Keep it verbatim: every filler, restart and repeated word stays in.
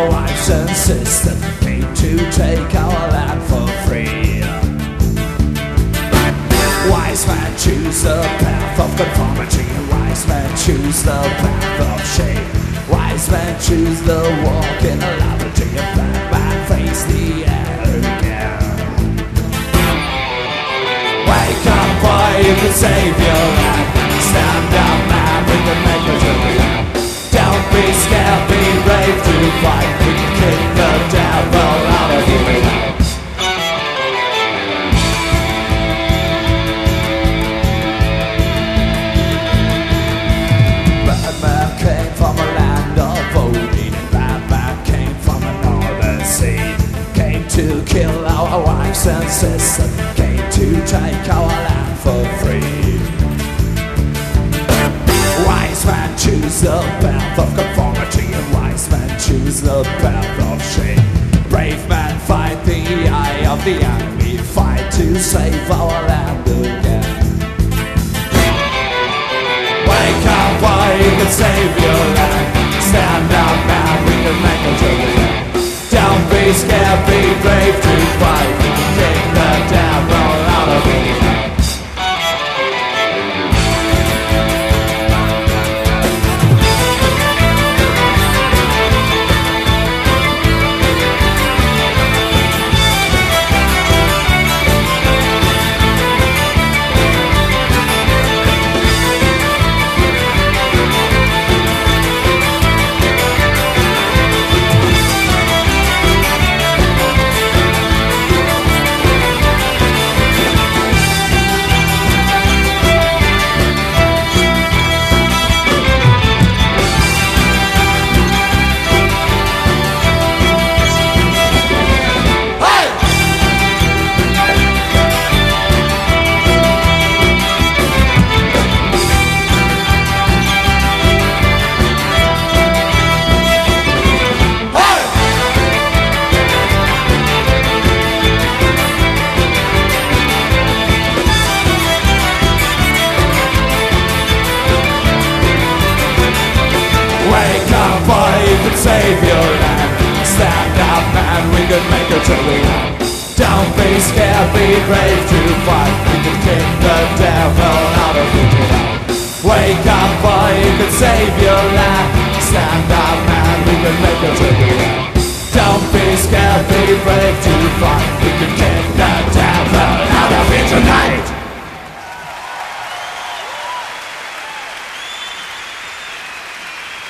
our wives and sisters came to take our land for free. Wise men choose the path of conformity, wise men choose the path of shame. Wise men choose the walk in a liberty, and black man face the air again. Wake up, boy, you can save your life. Stand up, man, we can make it to the end. Don't be scared, be brave to fight. We can kick the devil out of here. Batman came from a land of Odin. Batman came from a northern sea. Came to kill our wives and sisters, came to take our land for free. Wise men choose the path of conformity, and wise men choose the path of shame. Brave men fight the eye of the enemy, fight to save our land again. Wake up, boy, you can save your land. Stand up, man, we can make it to the end. Don't be scared, be brave to fight. We can kick the devil out of here. Save your land. Stand up, man, we can make it to the end. Don't be scared, be brave to fight. We can kick the devil out of here. Wake up, boy, you can save your land. Stand up, man, we can make it to the end. Don't be scared, be brave to fight. We can kick the devil out of here tonight.